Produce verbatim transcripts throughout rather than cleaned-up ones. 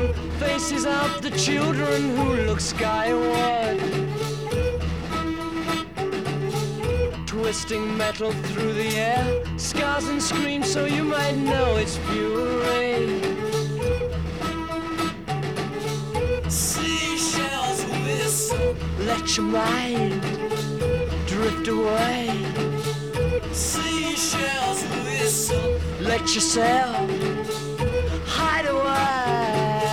faces out the children who look skyward, twisting metal through the air, scars and screams so you might know it's fury. Seashells whistle, let your mind drift away. Seashells whistle, let yourself hide away.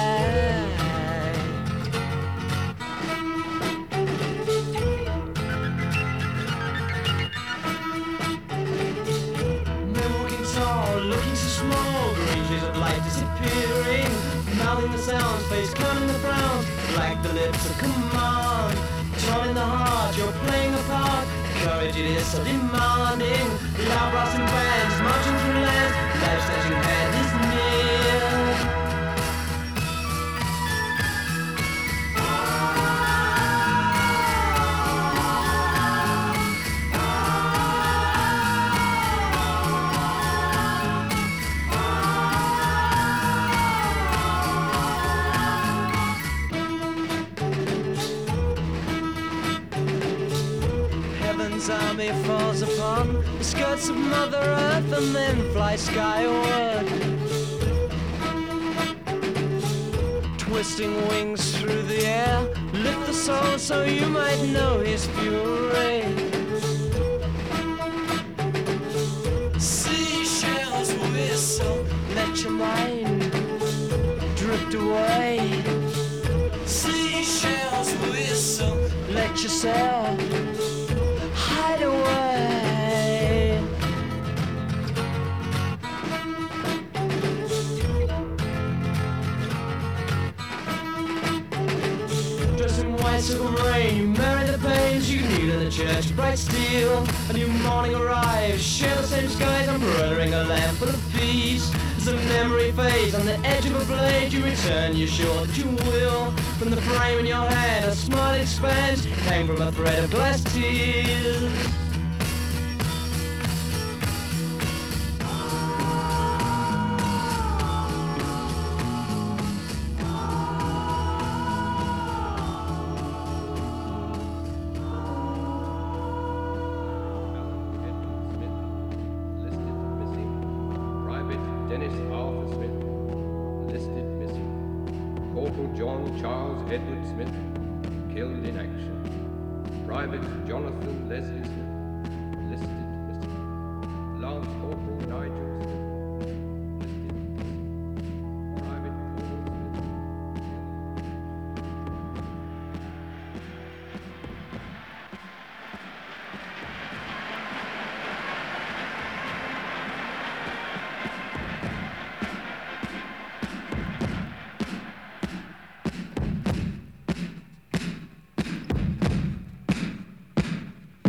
Men walking tall, looking so small, green trees of light disappearing, mouthing the sounds, face counting the frowns, like the lips of command. Torn in the heart, you're playing a part. Courage it is so demanding. Loud brass and bands marching through lands. Life's that you had is near. Heaven's army falls upon the skirts of Mother Earth and then fly skyward, twisting wings through the air, lift the soul so you might know his fury. Seashells whistle, let your mind drift away. Seashells whistle, let yourself hide away. Dressed in white silk rain, you marry the pains you kneel in the church, bright steel. A new morning arrives, share the same skies, I'm brothering a lamp full of peace. As the memory fades on the edge of a blade, you return, you're sure that you will. From the frame in your hand, a smile expands, hang from a thread of glass tears. Dennis Arthur Smith, listed missing. Corporal John Charles Edward Smith, killed in action. Private Jonathan Leslie Smith,